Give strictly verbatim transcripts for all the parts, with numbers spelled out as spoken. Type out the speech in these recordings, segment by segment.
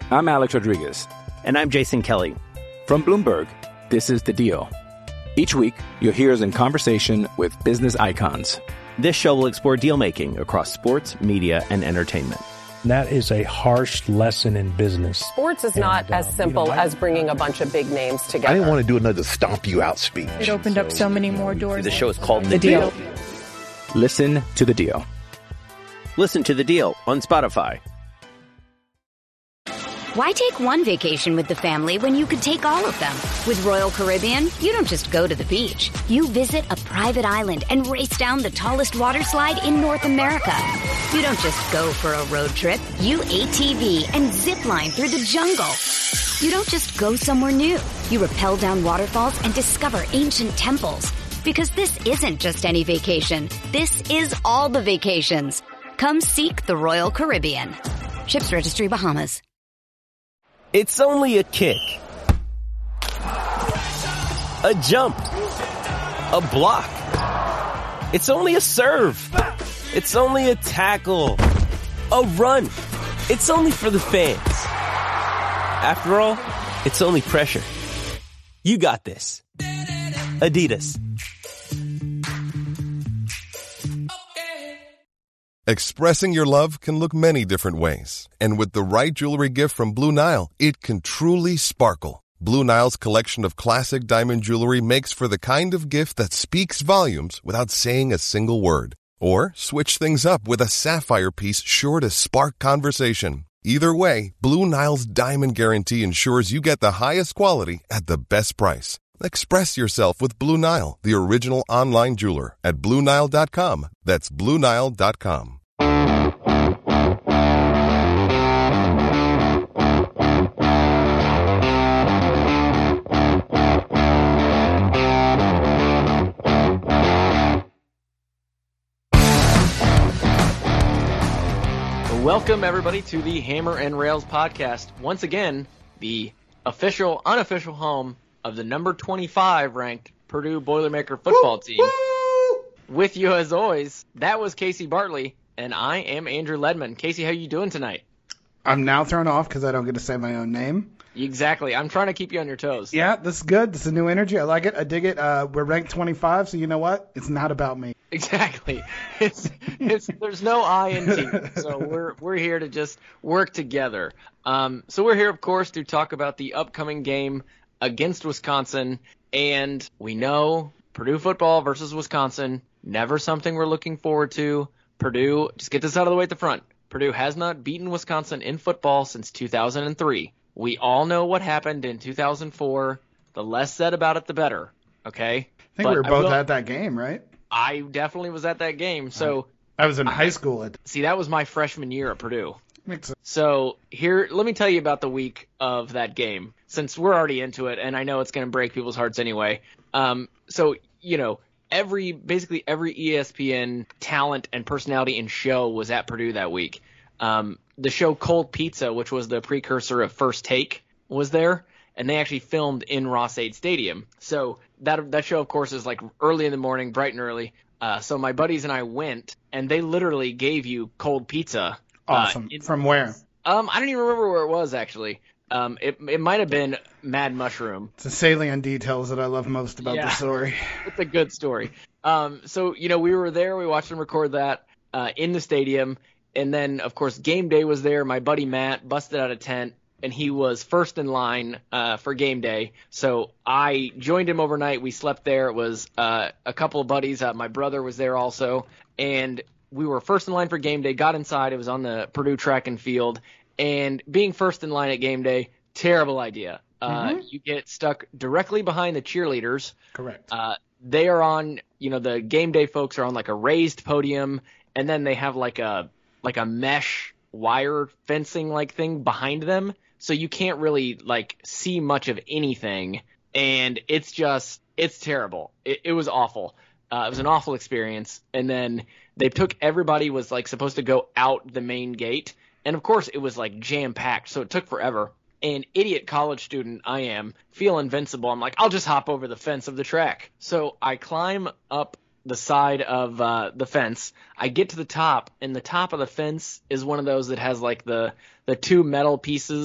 I'm Alex Rodriguez. And I'm Jason Kelly. From Bloomberg, this is The Deal. Each week, you'll hear us in conversation with business icons. This show will explore deal-making across sports, media, and entertainment. That is a harsh lesson in business. Sports is not and, uh, as simple you know, I, as bringing a bunch of big names together. I didn't want to do another stomp you out speech. It opened so, up so many more doors. The show is called The, the deal. deal. Listen to The Deal. Listen to The Deal on Spotify. Why take one vacation with the family when you could take all of them? With Royal Caribbean, you don't just go to the beach. You visit a private island and race down the tallest water slide in North America. You don't just go for a road trip. You A T V and zip line through the jungle. You don't just go somewhere new. You rappel down waterfalls and discover ancient temples. Because this isn't just any vacation. This is all the vacations. Come seek the Royal Caribbean. Ships Registry, Bahamas. It's only a kick, a jump, a block. It's only a serve. It's only a tackle, a run. It's only for the fans. After all, it's only pressure. You got this. Adidas. Expressing your love can look many different ways. And with the right jewelry gift from Blue Nile, it can truly sparkle. Blue Nile's collection of classic diamond jewelry makes for the kind of gift that speaks volumes without saying a single word. Or switch things up with a sapphire piece sure to spark conversation. Either way, Blue Nile's Diamond Guarantee ensures you get the highest quality at the best price. Express yourself with Blue Nile, the original online jeweler, at Blue Nile dot com. That's Blue Nile dot com. Welcome, everybody, to the Hammer and Rails podcast. Once again, the official, unofficial home of the number twenty-five ranked Purdue Boilermaker football woo, team. Woo! With you, as always, that was Casey Bartley, and I am Andrew Ledman. Casey, how you doing tonight? I'm now thrown off because I don't get to say my own name. Exactly. I'm trying to keep you on your toes. Yeah, this is good. This is a new energy. I like it. I dig it. Uh, we're ranked twenty-five, so you know what? It's not about me. Exactly. It's it's there's no I in team, so we're we're here to just work together. Um, so we're here, of course, to talk about the upcoming game against Wisconsin, and we know Purdue football versus Wisconsin, never something we're looking forward to. Purdue, just get this out of the way at the front. Purdue has not beaten Wisconsin in football since two thousand three. We all know what happened in two thousand four. The less said about it, the better. Okay? I think but we were both will, at that game, right? I definitely was at that game. So I was in I, high school. At See, that was my freshman year at Purdue. Makes sense. So here, let me tell you about the week of that game, since we're already into it, and I know it's going to break people's hearts anyway. Um, so, you know, every basically every E S P N talent and personality and show was at Purdue that week. Um, the show Cold Pizza, which was the precursor of First Take, was there, and they actually filmed in Ross-Ade Stadium. So that that show, of course, is like early in the morning, bright and early. Uh, so my buddies and I went, and they literally gave you cold pizza. Awesome. Uh, From where? Um, I don't even remember where it was, actually. Um, it it might have been Mad Mushroom. It's the salient details that I love most about yeah, the story. It's a good story. Um, so, you know, we were there. We watched them record that uh, in the stadium. And then, of course, game day was there. My buddy Matt busted out a tent, and he was first in line uh, for game day. So I joined him overnight. We slept there. It was uh, a couple of buddies. Uh, my brother was there also. And we were first in line for game day, got inside. It was on the Purdue track and field. And being first in line at game day, terrible idea. Uh, mm-hmm. You get stuck directly behind the cheerleaders. Correct. Uh, they are on, you know, the game day folks are on like a raised podium, and then they have like a like a mesh wire fencing like thing behind them. So you can't really like see much of anything. And it's just, it's terrible. It, it was awful. Uh, it was an awful experience. And then they took, everybody was like supposed to go out the main gate. And of course it was like jam packed. So it took forever. And idiot college student I am, feel invincible. I'm like, I'll just hop over the fence of the track. So I climb up the side of uh, the fence. I get to the top, and the top of the fence is one of those that has like the the two metal pieces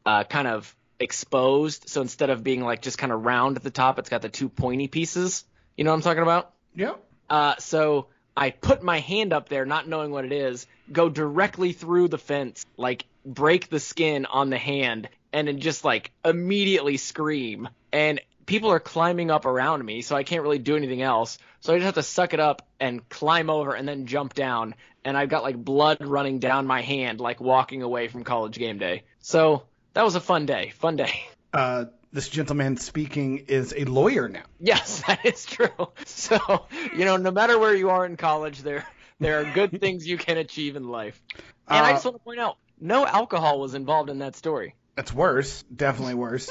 uh, kind of exposed. So instead of being like just kind of round at the top, it's got the two pointy pieces. You know what I'm talking about? Yep. Uh, so I put my hand up there, not knowing what it is, go directly through the fence, like break the skin on the hand, and then just like immediately scream. And people are climbing up around me, so I can't really do anything else. So I just have to suck it up and climb over and then jump down. And I've got like blood running down my hand, like walking away from college game day. So that was a fun day. Fun day. Uh, this gentleman speaking is a lawyer now. Yes, that is true. So, you know, no matter where you are in college, there there are good things you can achieve in life. And uh, I just want to point out, no alcohol was involved in that story. That's worse. Definitely worse.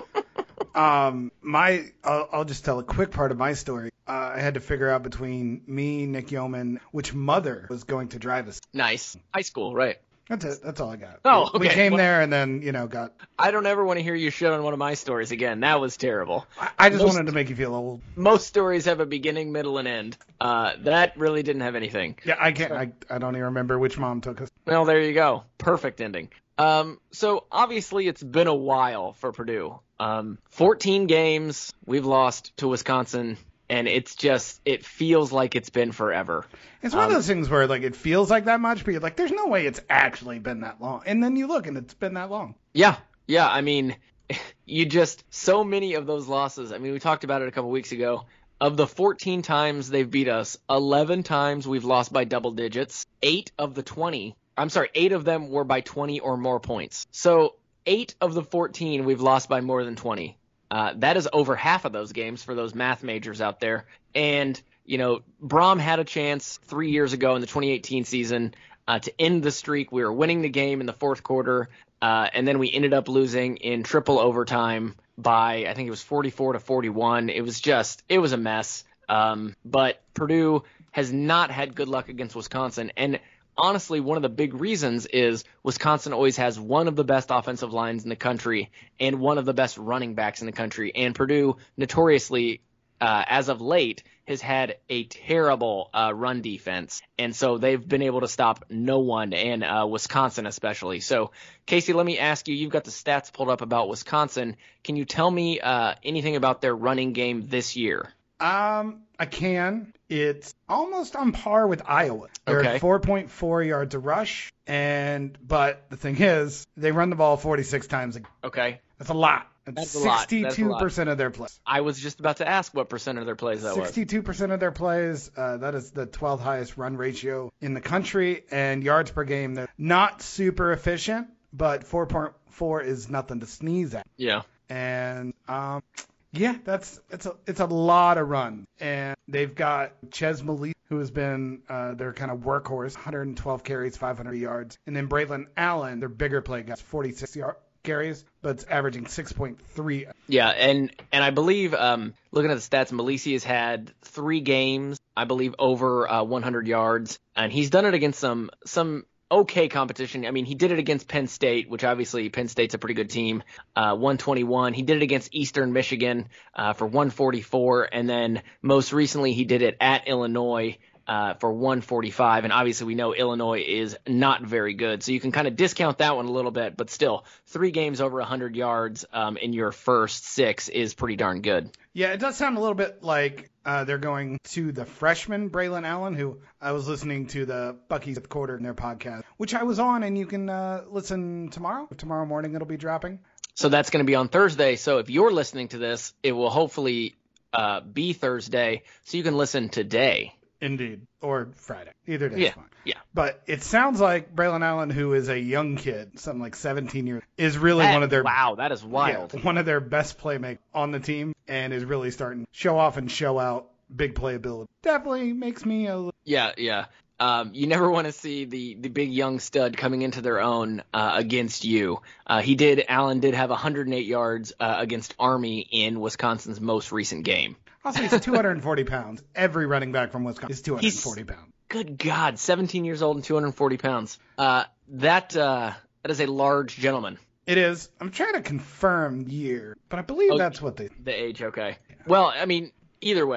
um, my, I'll, I'll just tell a quick part of my story. Uh, I had to figure out between me, Nick Yeoman, which mother was going to drive us. Nice. High school, right. That's it. That's all I got. Oh, okay. We came well, there and then, you know, got... I don't ever want to hear you shit on one of my stories again. That was terrible. I, I just most, wanted to make you feel old. Most stories have a beginning, middle, and end. Uh, that really didn't have anything. Yeah, I can't... I, I don't even remember which mom took us. Well, there you go. Perfect ending. Um, so, obviously, it's been a while for Purdue. Um, fourteen games we've lost to Wisconsin, and it's just, it feels like it's been forever. It's one um, of those things where, like, it feels like that much, but you're like, there's no way it's actually been that long. And then you look, and it's been that long. Yeah, yeah, I mean, you just, so many of those losses, I mean, we talked about it a couple weeks ago. Of the fourteen times they've beat us, eleven times we've lost by double digits. eight of the twenty, I'm sorry, eight of them were by twenty or more points. So, eight of the fourteen we've lost by more than twenty. Uh, that is over half of those games for those math majors out there. And, you know, Brom had a chance three years ago in the twenty eighteen season uh, to end the streak. We were winning the game in the fourth quarter, uh, and then we ended up losing in triple overtime by, I think it was forty-four to forty-one. It was just, it was a mess. Um, but Purdue has not had good luck against Wisconsin. And honestly, one of the big reasons is Wisconsin always has one of the best offensive lines in the country and one of the best running backs in the country. And Purdue, notoriously, uh, as of late, has had a terrible uh, run defense. And so they've been able to stop no one, and uh, Wisconsin especially. So, Casey, let me ask you, you've got the stats pulled up about Wisconsin. Can you tell me uh, anything about their running game this year? Um, I can. It's almost on par with Iowa. They're okay. at four point four yards a rush, and but the thing is, they run the ball forty-six times a game. Okay. That's a lot. That's sixty-two percent of their plays. I was just about to ask what percent of their plays that was. sixty-two percent of their plays. Uh, that is the twelfth highest run ratio in the country, and yards per game. They're not super efficient, but four point four is nothing to sneeze at. Yeah. And um. Yeah, that's it's a it's a lot of run, and they've got Ches Malisi, who has been uh, their kind of workhorse, one hundred twelve carries, five hundred yards, and then Braylon Allen, their bigger play guy, forty-six yard carries, but it's averaging six point three. Yeah, and and I believe um, looking at the stats, Malisi has had three games, I believe, over uh, one hundred yards, and he's done it against some some. okay competition. I mean, he did it against Penn State, which obviously Penn State's a pretty good team, uh, one twenty-one. He did it against Eastern Michigan uh, for one forty-four, and then most recently he did it at Illinois uh, for one forty-five, and obviously we know Illinois is not very good, so you can kind of discount that one a little bit, but still, three games over one hundred yards um, in your first six is pretty darn good. Yeah, it does sound a little bit like uh, they're going to the freshman, Braylon Allen, who I was listening to the Bucky's at the Quarter in their podcast, which I was on, and you can uh, listen tomorrow. Tomorrow morning it'll be dropping. So that's going to be on Thursday. So if you're listening to this, it will hopefully uh, be Thursday, so you can listen today. Indeed. Or Friday. Either day yeah. is fine. Yeah. But it sounds like Braylon Allen, who is a young kid, something like seventeen years, is really that, one of their wow, that is wild. Yeah, one of their best playmakers on the team, and is really starting to show off and show out big playability. Definitely makes me a little... Yeah, yeah. Um, you never want to see the, the big young stud coming into their own uh, against you. Uh, he did. Allen did have one hundred eight yards uh, against Army in Wisconsin's most recent game. Also, he's two hundred forty pounds. Every running back from Wisconsin is two hundred forty he's, pounds. Good God, seventeen years old and two hundred forty pounds. Uh, that uh, that is a large gentleman. It is. I'm trying to confirm year, but I believe oh, that's what they... The age, okay. Yeah. Well, I mean, either way,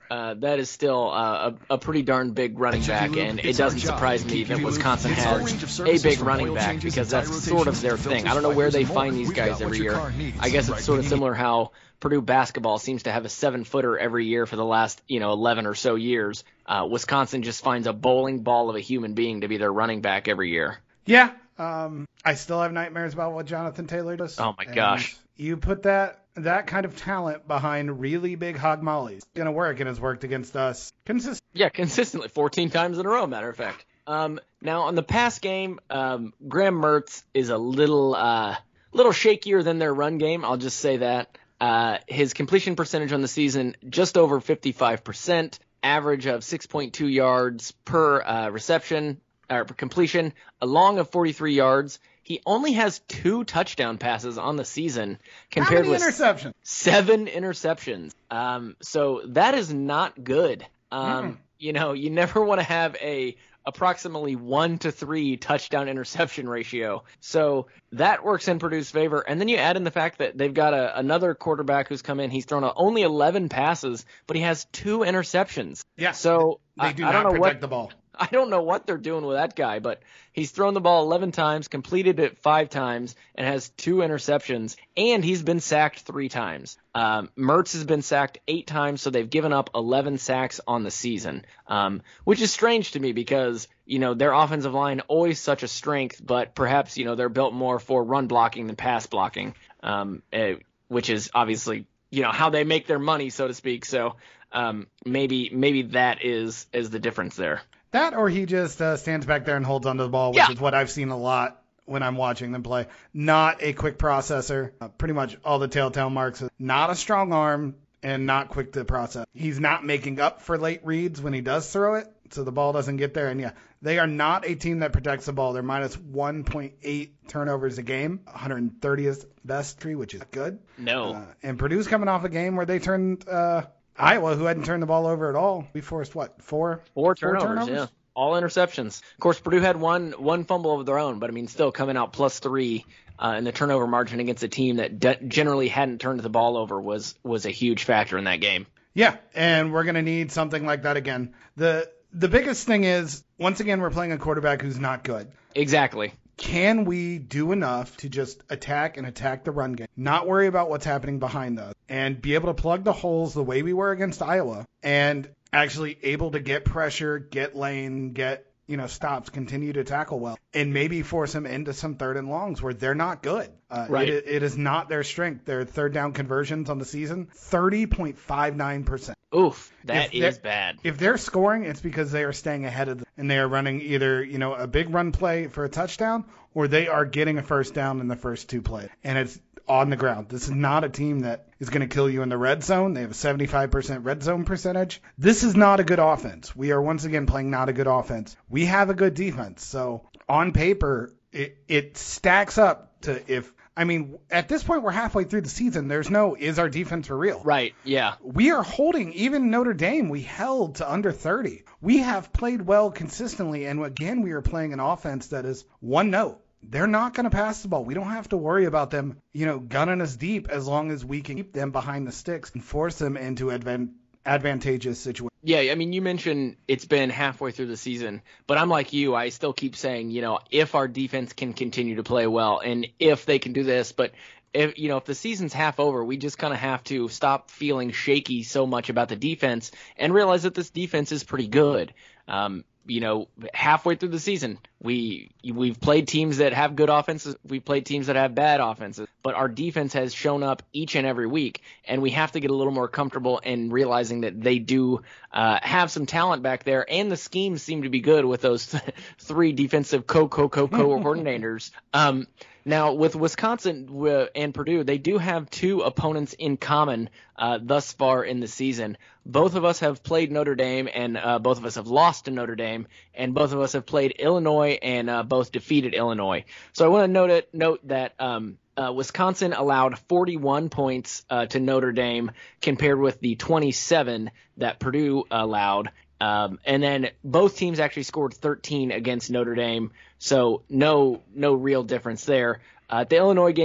Uh, that is still uh, a, a pretty darn big running back, and it doesn't surprise me that Wisconsin has a big running back because that's sort of their thing. I don't know where they find these guys every year. I guess it's sort of similar how Purdue basketball seems to have a seven-footer every year for the last, you know, eleven or so years. Uh, Wisconsin just finds a bowling ball of a human being to be their running back every year. Yeah, um, I still have nightmares about what Jonathan Taylor does. Oh, my gosh. You put that that kind of talent behind really big hog mollies. It's going to work, and has worked against us consistently. Yeah, consistently, fourteen times in a row, matter of fact. Um, now, on the pass game, um, Graham Mertz is a little uh, little shakier than their run game. I'll just say that. Uh, his completion percentage on the season, just over fifty-five percent, average of six point two yards per uh, reception, or per completion, a long of forty-three yards. He only has two touchdown passes on the season compared How many with interceptions? seven interceptions. Um, so that is not good. Um, Mm. You know, you never want to have a approximately one to three touchdown interception ratio. So that works in Purdue's favor. And then you add in the fact that they've got a, another quarterback who's come in. He's thrown only eleven passes, but he has two interceptions. Yeah. So They do I, I not don't know protect what, the ball. I don't know what they're doing with that guy, but he's thrown the ball eleven times, completed it five times, and has two interceptions, and he's been sacked three times. Um, Mertz has been sacked eight times, so they've given up eleven sacks on the season, um, which is strange to me because, you know, their offensive line always such a strength, but perhaps, you know, they're built more for run blocking than pass blocking, um, uh, which is obviously, you know, how they make their money, so to speak. So um, maybe maybe that is is the difference there. That or he just uh, stands back there and holds onto the ball, which Yeah. is what I've seen a lot when I'm watching them play. Not a quick processor. Uh, pretty much all the telltale marks. Not a strong arm and not quick to process. He's not making up for late reads when he does throw it, so the ball doesn't get there. And yeah, they are not a team that protects the ball. They're minus one point eight turnovers a game, one hundred thirtieth best tree, which is good. No. Uh, and Purdue's coming off a game where they turned uh, Iowa, who hadn't turned the ball over at all. We forced, what, four? Four turnovers, yeah. All interceptions. Of course, Purdue had one one fumble of their own, but, I mean, still coming out plus three uh, in the turnover margin against a team that de- generally hadn't turned the ball over was was a huge factor in that game. Yeah, and we're going to need something like that again. The the biggest thing is, once again, we're playing a quarterback who's not good. Exactly. Can we do enough to just attack and attack the run game, not worry about what's happening behind us, and be able to plug the holes the way we were against Iowa, and actually able to get pressure, get lane, get, you know, stops, continue to tackle well, and maybe force them into some third and longs where they're not good. Uh, Right. It, it is not their strength. Their third down conversions on the season, thirty point five nine percent. Oof, that If is they're- bad. If they're scoring, it's because they are staying ahead of them, and they are running either, you know, a big run play for a touchdown, or they are getting a first down in the first two plays, and it's on the ground. This is not a team that is going to kill you in the red zone. They have a seventy-five percent red zone percentage. This is not a good offense. We are once again playing not a good offense. We have a good defense. So on paper, it, it stacks up to if, I mean, at this point, we're halfway through the season. There's no, is our defense for real? Right, yeah. We are holding, even Notre Dame, we held to under thirty. We have played well consistently, and again, we are playing an offense that is one note. They're not going to pass the ball. We don't have to worry about them, you know, gunning us deep as long as we can keep them behind the sticks and force them into advan- advantageous situations. Yeah, I mean, you mentioned it's been halfway through the season, but I'm like you. I still keep saying, you know, if our defense can continue to play well and if they can do this, but if, you know, if the season's half over, we just kind of have to stop feeling shaky so much about the defense and realize that this defense is pretty good. Um, you know, halfway through the season, we we've played teams that have good offenses, we've played teams that have bad offenses, but our defense has shown up each and every week, and we have to get a little more comfortable in realizing that they do uh, have some talent back there, and the schemes seem to be good with those th- three defensive co-co-co-co coordinators. Um, Now, with Wisconsin uh, and Purdue, they do have two opponents in common uh, thus far in the season. Both of us have played Notre Dame, and uh, both of us have lost to Notre Dame, and both of us have played Illinois and uh, both defeated Illinois. So I want to note it, note that um, uh, Wisconsin allowed forty-one points uh, to Notre Dame compared with the twenty-seven that Purdue allowed. Um, and then both teams actually scored thirteen against Notre Dame, so no no real difference there. Uh, the Illinois game,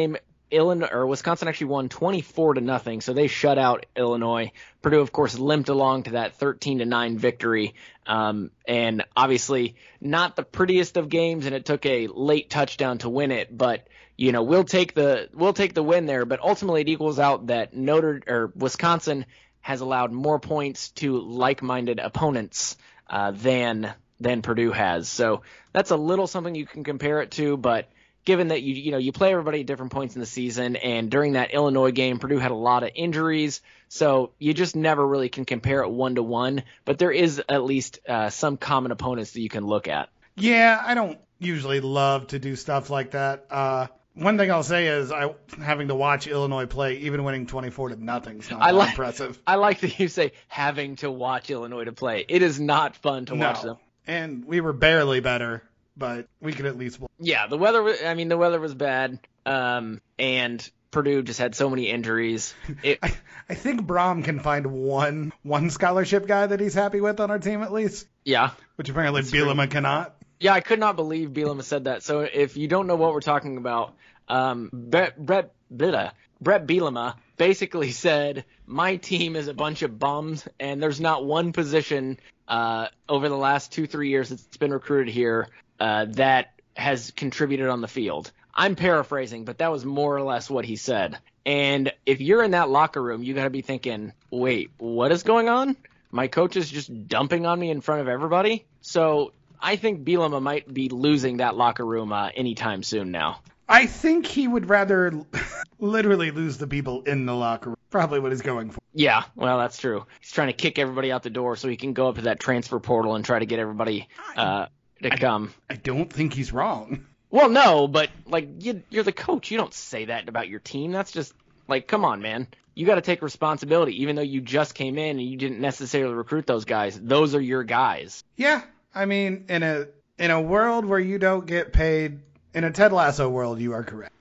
Illinois or Wisconsin actually won twenty-four to nothing, so they shut out Illinois. Purdue, of course, limped along to that thirteen to nine victory, um, and obviously not the prettiest of games, and it took a late touchdown to win it. But you know, we'll take the we'll take the win there. But ultimately, it equals out that Notre or Wisconsin has allowed more points to like-minded opponents uh, than than Purdue has. So that's a little something you can compare it to, but given that you you know you play everybody at different points in the season, and during that Illinois game, Purdue had a lot of injuries, so you just never really can compare it one to one. But there is at least uh, some common opponents that you can look at. Yeah, I don't usually love to do stuff like that. Uh, one thing I'll say is I having to watch Illinois play, even winning twenty-four to nothing, is not I that like, impressive. I like that you say having to watch Illinois to play. It is not fun to no. watch them. And we were barely better, but we could at least. Yeah, the weather. Was, I mean, the weather was bad, um, and Purdue just had so many injuries. It, I, I think Brom can find one one scholarship guy that he's happy with on our team at least. Yeah, which apparently Bielema cannot. Yeah, I could not believe Bielema said that. So if you don't know what we're talking about, um, Brett Brett Brett, Brett Bielema basically said my team is a bunch of bums, and there's not one position uh, over the last two three years that's been recruited here uh, that has contributed on the field. I'm paraphrasing, but that was more or less what he said. And if you're in that locker room, you got to be thinking, wait, what is going on? My coach is just dumping on me in front of everybody. So I think Bielema might be losing that locker room uh, anytime soon now. I think he would rather literally lose the people in the locker room. Probably what he's going for. Yeah, well, that's true. He's trying to kick everybody out the door so he can go up to that transfer portal and try to get everybody uh, to I, come. I don't think he's wrong. Well, no, but like you, you're the coach. You don't say that about your team. That's just like, come on, man. You got to take responsibility, even though you just came in and you didn't necessarily recruit those guys. Those are your guys. Yeah, I mean, in a in a world where you don't get paid, in a Ted Lasso world, you are correct.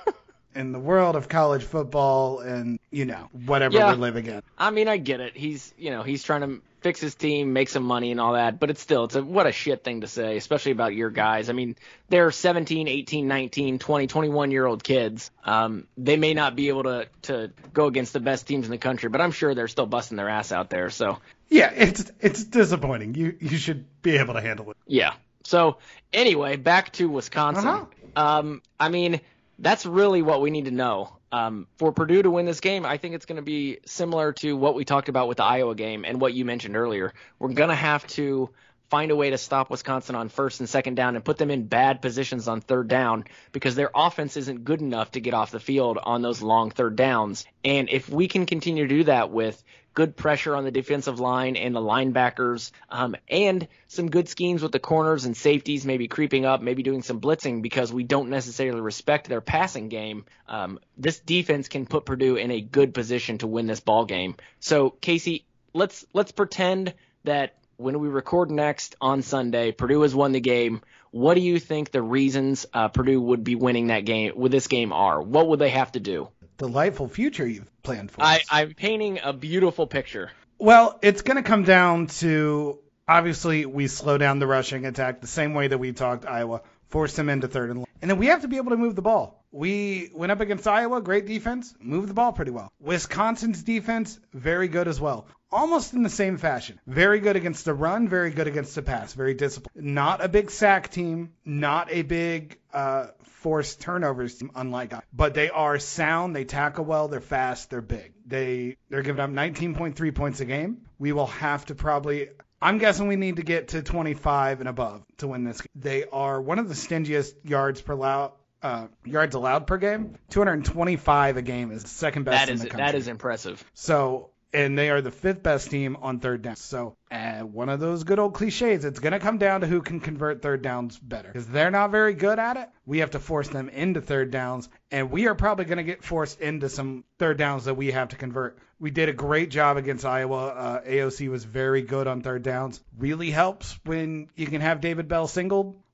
In the world of college football and, you know, whatever yeah. we're living in. I mean, I get it. He's, you know, he's trying to fix his team, make some money and all that, but it's still, it's a, what a shit thing to say, especially about your guys. I mean, they're seventeen, eighteen, nineteen, twenty, twenty-one-year-old kids. Um, they may not be able to, to go against the best teams in the country, but I'm sure they're still busting their ass out there, so. Yeah, it's it's disappointing. You you should be able to handle it. Yeah. So, anyway, back to Wisconsin. Uh-huh. Um, I mean, that's really what we need to know. Um, for Purdue to win this game, I think it's going to be similar to what we talked about with the Iowa game and what you mentioned earlier. We're going to have to find a way to stop Wisconsin on first and second down and put them in bad positions on third down because their offense isn't good enough to get off the field on those long third downs. And if we can continue to do that with good pressure on the defensive line and the linebackers, um, and some good schemes with the corners and safeties, maybe creeping up, maybe doing some blitzing because we don't necessarily respect their passing game, um, this defense can put Purdue in a good position to win this ball game. So, Casey, let's let's pretend that when we record next on Sunday, Purdue has won the game. What do you think the reasons uh, Purdue would be winning that game with this game are? What would they have to do? Delightful future you've planned for I, us. I'm painting a beautiful picture. Well, it's going to come down to, obviously, we slow down the rushing attack the same way that we talked Iowa, force them into third and long. And then we have to be able to move the ball. We went up against Iowa, great defense, moved the ball pretty well. Wisconsin's defense, very good as well. Almost in the same fashion. Very good against the run, very good against the pass, very disciplined. Not a big sack team, not a big uh, forced turnovers team, unlike us. But they are sound, they tackle well, they're fast, they're big. They, they're giving up nineteen point three points a game. We will have to probably, I'm guessing we need to get to twenty-five and above to win this game. They are one of the stingiest yards per loud. Uh, yards allowed per game, two hundred twenty-five a game is the second best that in is, the country. That is impressive. So, and they are the fifth best team on third down. So, uh, one of those good old cliches, it's going to come down to who can convert third downs better. Because they're not very good at it. We have to force them into third downs, and we are probably going to get forced into some third downs that we have to convert. We did a great job against Iowa. Uh, A O C was very good on third downs. Really helps when you can have David Bell singled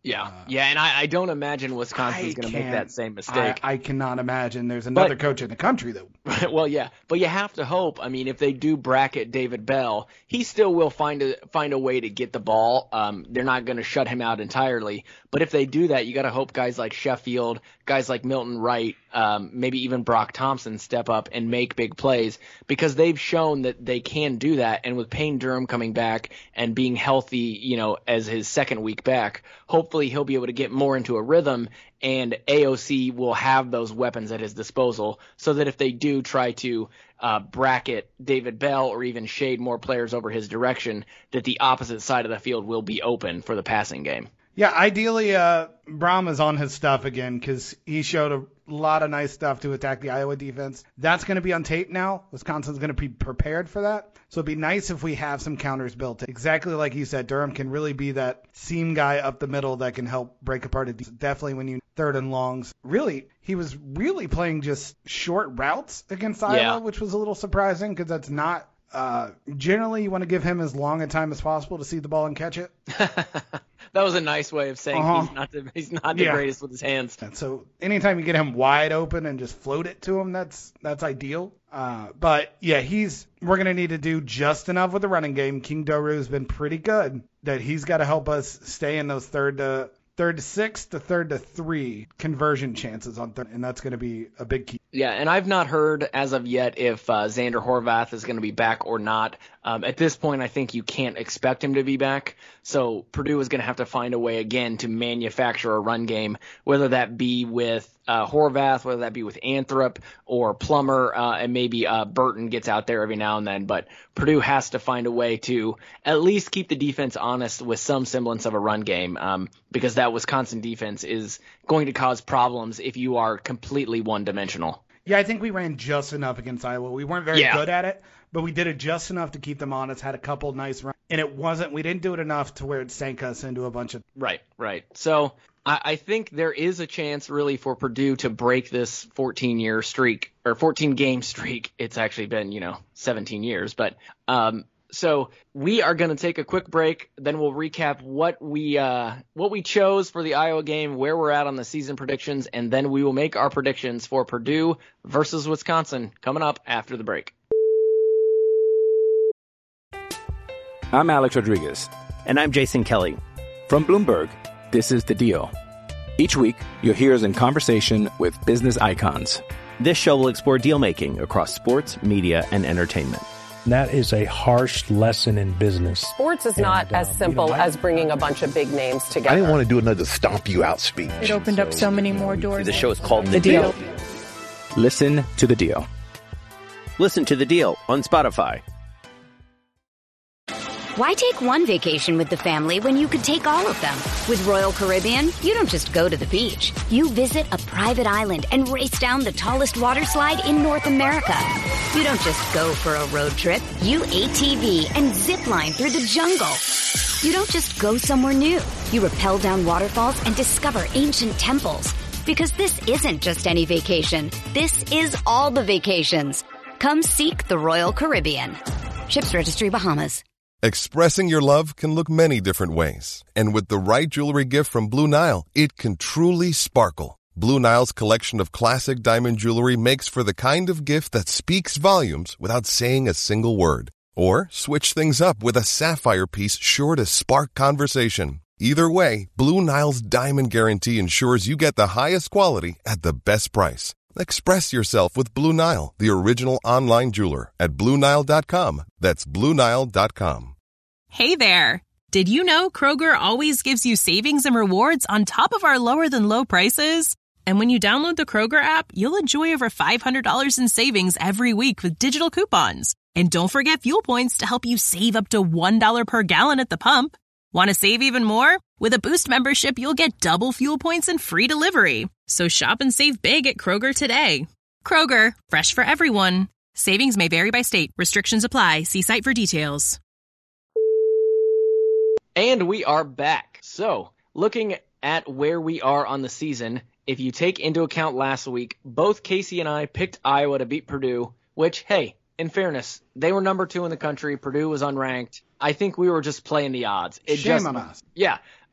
Yeah, Uh, yeah, and I, I don't imagine Wisconsin's going to make that same mistake. I, I cannot imagine there's another But- coach in the country that. Well, yeah, but you have to hope. I mean, if they do bracket David Bell, he still will find a find a way to get the ball. Um, they're not going to shut him out entirely. But if they do that, you got to hope guys like Sheffield, guys like Milton Wright, um, maybe even Brock Thompson step up and make big plays, because they've shown that they can do that. And with Payne Durham coming back and being healthy, you know, as his second week back, hopefully he'll be able to get more into a rhythm, and A O C will have those weapons at his disposal, so that if they do try to uh, bracket David Bell or even shade more players over his direction, that the opposite side of the field will be open for the passing game. Yeah, ideally, uh, Braum is on his stuff again because he showed a lot of nice stuff to attack the Iowa defense. That's going to be on tape now. Wisconsin's going to be prepared for that. So it'd be nice if we have some counters built in. Exactly like you said, Durham can really be that seam guy up the middle that can help break apart a defense. Definitely when you third and longs. Really, he was really playing just short routes against Iowa, Yeah. which was a little surprising because that's not uh, generally you want to give him as long a time as possible to see the ball and catch it. That was a nice way of saying Uh-huh. he's not the, he's not the Yeah. greatest with his hands. And so anytime you get him wide open and just float it to him, that's that's ideal. Uh, but yeah, he's we're gonna need to do just enough with the running game. King Doru has been pretty good. That he's got to help us stay in those third to third to six to third to three conversion chances on third, and that's going to be a big key. Yeah, and I've not heard as of yet if uh, Xander Horvath is going to be back or not. Um, at this point, I think you can't expect him to be back. So Purdue is going to have to find a way again to manufacture a run game, whether that be with uh, Horvath, whether that be with Anthrop or Plummer, uh, and maybe uh, Burton gets out there every now and then. But Purdue has to find a way to at least keep the defense honest with some semblance of a run game, um, because that Wisconsin defense is going to cause problems if you are completely one-dimensional. Yeah, I think we ran just enough against Iowa. We weren't very Yeah. good at it, but we did it just enough to keep them honest, had a couple nice runs. And it wasn't, we didn't do it enough to where it sank us into a bunch of. Right, right. So I, I think there is a chance really for Purdue to break this fourteen-year streak, or fourteen-game streak. It's actually been, you know, seventeen years. But um, so we are going to take a quick break. Then we'll recap what we uh, what we chose for the Iowa game, where we're at on the season predictions, and then we will make our predictions for Purdue versus Wisconsin coming up after the break. I'm Alex Rodriguez. And I'm Jason Kelly. From Bloomberg, this is The Deal. Each week, you'll hear us in conversation with business icons. This show will explore deal making across sports, media, and entertainment. And that is a harsh lesson in business. Sports is And, not uh, as you simple know, I- as bringing a bunch of big names together. I didn't want to do another stomp you out speech. It opened up so many more doors. The show is called The, The deal. Deal. Listen to The Deal. Listen to The Deal on Spotify. Why take one vacation with the family when you could take all of them? With Royal Caribbean, you don't just go to the beach. You visit a private island and race down the tallest water slide in North America. You don't just go for a road trip. You A T V and zip line through the jungle. You don't just go somewhere new. You rappel down waterfalls and discover ancient temples. Because this isn't just any vacation. This is all the vacations. Come seek the Royal Caribbean. Ships Registry, Bahamas. Expressing your love can look many different ways. And with the right jewelry gift from Blue Nile, it can truly sparkle. Blue Nile's collection of classic diamond jewelry makes for the kind of gift that speaks volumes without saying a single word. Or switch things up with a sapphire piece sure to spark conversation. Either way, Blue Nile's Diamond Guarantee ensures you get the highest quality at the best price. Express yourself with Blue Nile, the original online jeweler, at Blue Nile dot com. That's Blue Nile dot com. Hey there! Did you know Kroger always gives you savings and rewards on top of our lower-than-low prices? And when you download the Kroger app, you'll enjoy over five hundred dollars in savings every week with digital coupons. And don't forget fuel points to help you save up to one dollar per gallon at the pump. Want to save even more? With a Boost membership, you'll get double fuel points and free delivery. So shop and save big at Kroger today. Kroger, fresh for everyone. Savings may vary by state. Restrictions apply. See site for details. And we are back. So, looking at where we are on the season, if you take into account last week, both Casey and I picked Iowa to beat Purdue, which, hey, in fairness, they were number two in the country. Purdue was unranked. I think we were just playing the odds. It Shame just, on us. Yeah.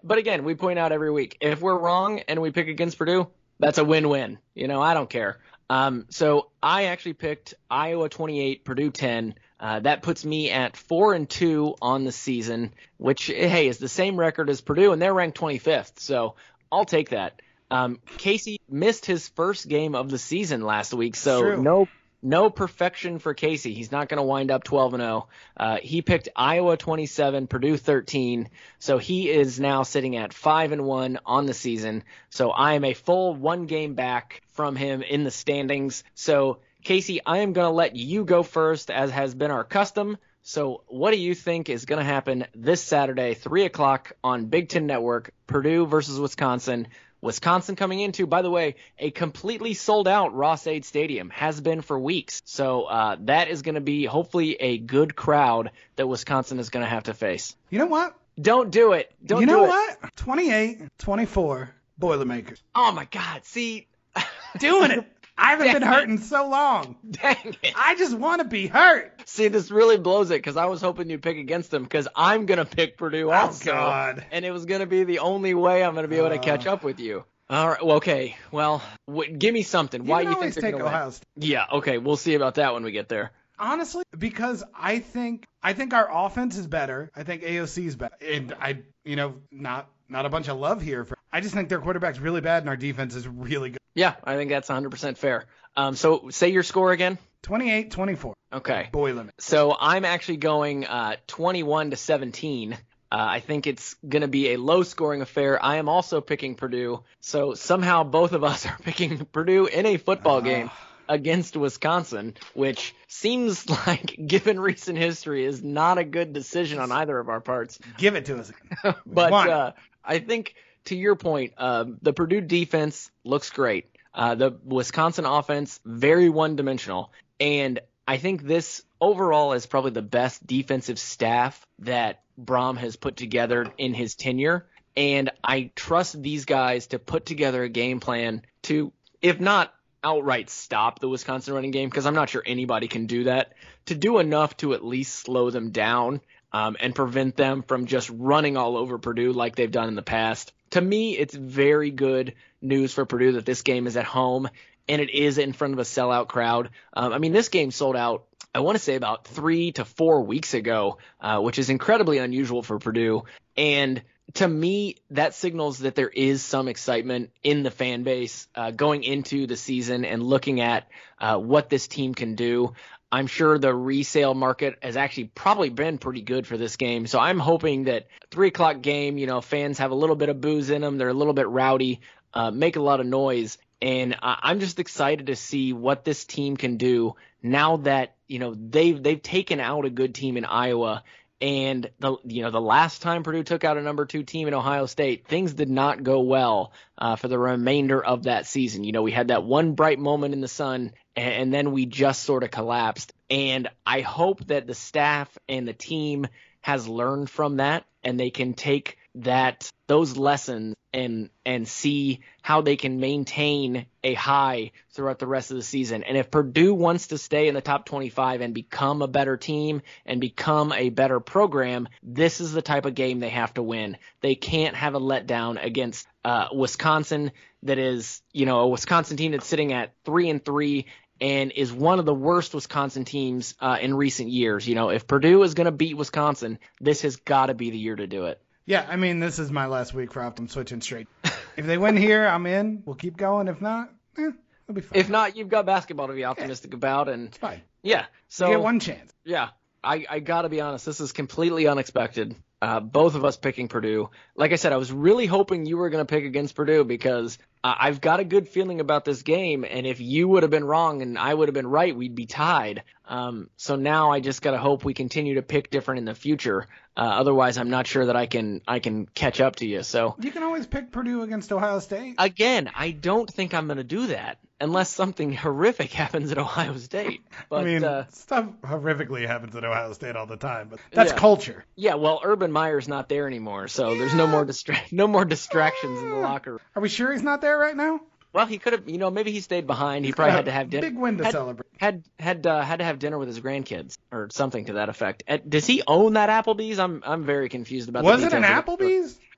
But again, we point out every week, if we're wrong and we pick against Purdue, that's a win-win. You know, I don't care. Um, so I actually picked Iowa twenty-eight, Purdue ten. Uh, that puts me at four and two on the season, which, hey, is the same record as Purdue, and they're ranked twenty-fifth. So I'll take that. Um, Casey missed his first game of the season last week, so no no perfection for Casey. He's not going to wind up twelve and oh. Uh, he picked Iowa twenty-seven, Purdue thirteen, so he is now sitting at five and one on the season. So I am a full one game back from him in the standings. So Casey, I am going to let you go first, as has been our custom. So what do you think is going to happen this Saturday, three o'clock on Big Ten Network, Purdue versus Wisconsin? Wisconsin coming into, by the way, a completely sold-out Ross-Ade Stadium, has been for weeks. So uh, that is going to be hopefully a good crowd that Wisconsin is going to have to face. You know what? Don't do it. Don't you do know it. what? twenty-eight twenty-four, Boilermakers. Oh, my God. See. Doing it. I haven't Dang been hurt in so long. Dang it. I just want to be hurt. See, this really blows it because I was hoping you'd pick against them because I'm going to pick Purdue also. Oh, God. And it was going to be the only way I'm going to be able to catch up with you. All right. Well, okay. Well, w- give me something. You Why can you think always they're take going to Ohio win? State. Yeah. Okay. We'll see about that when we get there. Honestly, because I think I think our offense is better. I think A O C is better. And I, you know, not not a bunch of love here. For, I just think their quarterback's really bad and our defense is really good. Yeah, I think that's one hundred percent fair. Um, so say your score again. twenty-eight twenty-four. Okay. Boilermakers. So I'm actually going uh, twenty-one to seventeen. Uh, I think it's going to be a low-scoring affair. I am also picking Purdue. So somehow both of us are picking Purdue in a football uh. game against Wisconsin, which seems like, given recent history, is not a good decision on either of our parts. Give it to us. But uh, I think, to your point, uh, the Purdue defense looks great. Uh, the Wisconsin offense, very one-dimensional. And I think this overall is probably the best defensive staff that Brom has put together in his tenure. And I trust these guys to put together a game plan to, if not outright stop the Wisconsin running game, because I'm not sure anybody can do that, to do enough to at least slow them down um, and prevent them from just running all over Purdue like they've done in the past. To me, it's very good news for Purdue that this game is at home and it is in front of a sellout crowd. Um, I mean, this game sold out, I want to say, about three to four weeks ago, uh, which is incredibly unusual for Purdue. And to me, that signals that there is some excitement in the fan base uh, going into the season and looking at uh, what this team can do. I'm sure the resale market has actually probably been pretty good for this game. So I'm hoping that three o'clock game, you know, fans have a little bit of booze in them. They're a little bit rowdy, uh, make a lot of noise. And uh, I'm just excited to see what this team can do now that, you know, they've, they've taken out a good team in Iowa. And the you know the last time Purdue took out a number two team in Ohio State, things did not go well uh, for the remainder of that season. You know, we had that one bright moment in the sun, and, and then we just sort of collapsed. And I hope that the staff and the team has learned from that, and they can take that those lessons and and see how they can maintain a high throughout the rest of the season. And if Purdue wants to stay in the top twenty-five and become a better team and become a better program, this is the type of game they have to win. They can't have a letdown against uh, Wisconsin that is, you know, a Wisconsin team that's sitting at three and three and is one of the worst Wisconsin teams uh, in recent years. You know, if Purdue is going to beat Wisconsin, this has got to be the year to do it. Yeah, I mean, this is my last week for Optum switching straight. If they win here, I'm in. We'll keep going. If not, eh, it'll be fine. If not, you've got basketball to be optimistic about. And it's fine. Yeah. So you get one chance. Yeah. I, I got to be honest. This is completely unexpected. Uh, both of us picking Purdue. Like I said, I was really hoping you were going to pick against Purdue because uh, I've got a good feeling about this game. And if you would have been wrong and I would have been right, we'd be tied. Um, so now I just got to hope we continue to pick different in the future. Uh, otherwise, I'm not sure that I can I can catch up to you. So you can always pick Purdue against Ohio State. Again, I don't think I'm going to do that unless something horrific happens at Ohio State. But, I mean, uh, stuff horrifically happens at Ohio State all the time, but that's yeah. culture. Yeah, well, Urban Meyer's not there anymore, so yeah. there's no more distra- no more distractions in the locker room. Are we sure he's not there right now? Well, he could have, you know, maybe he stayed behind. He probably had to have dinner. Big win to had, celebrate. Had had uh, had to have dinner with his grandkids or something to that effect. At, does he own that Applebee's? I'm I'm very confused about. Was the it an details of Applebee's?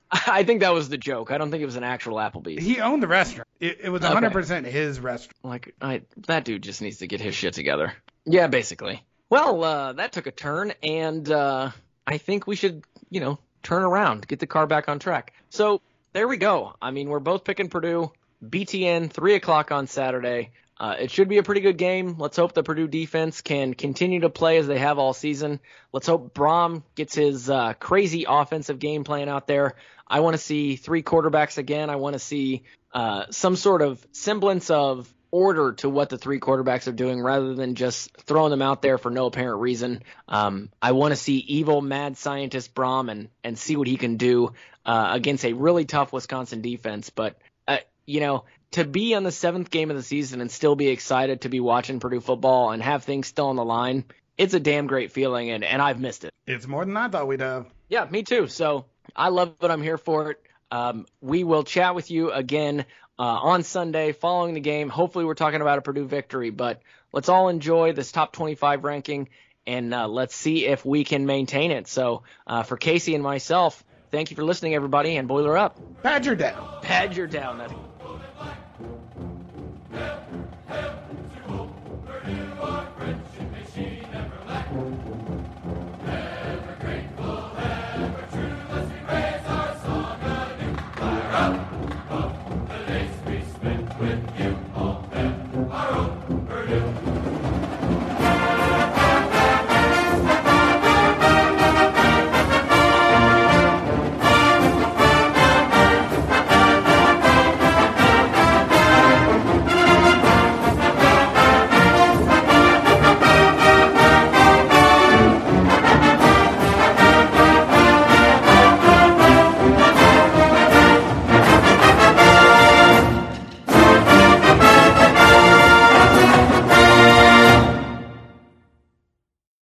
I think that was the joke. I don't think it was an actual Applebee's. He owned the restaurant. It, it was one hundred percent okay. His restaurant. Like, I, that dude just needs to get his shit together. Yeah, basically. Well, uh, that took a turn, and uh, I think we should, you know, turn around, get the car back on track. So there we go. I mean, we're both picking Purdue. B T N, three o'clock on Saturday. Uh, it should be a pretty good game. Let's hope the Purdue defense can continue to play as they have all season. Let's hope Brom gets his uh, crazy offensive game plan out there. I want to see three quarterbacks again. I want to see uh, some sort of semblance of order to what the three quarterbacks are doing rather than just throwing them out there for no apparent reason. Um, I want to see evil, mad scientist Brom and, and see what he can do uh, against a really tough Wisconsin defense. But uh, you know, to be on the seventh game of the season and still be excited to be watching Purdue football and have things still on the line, it's a damn great feeling, and, and I've missed it. It's more than I thought we'd have. Yeah, me too. So I love it. I'm here for it. Um, we will chat with you again uh, on Sunday following the game. Hopefully we're talking about a Purdue victory, but let's all enjoy this top twenty-five ranking, and uh, let's see if we can maintain it. So uh, for Casey and myself, thank you for listening, everybody, and Boiler up. Badger down. Badger down. That's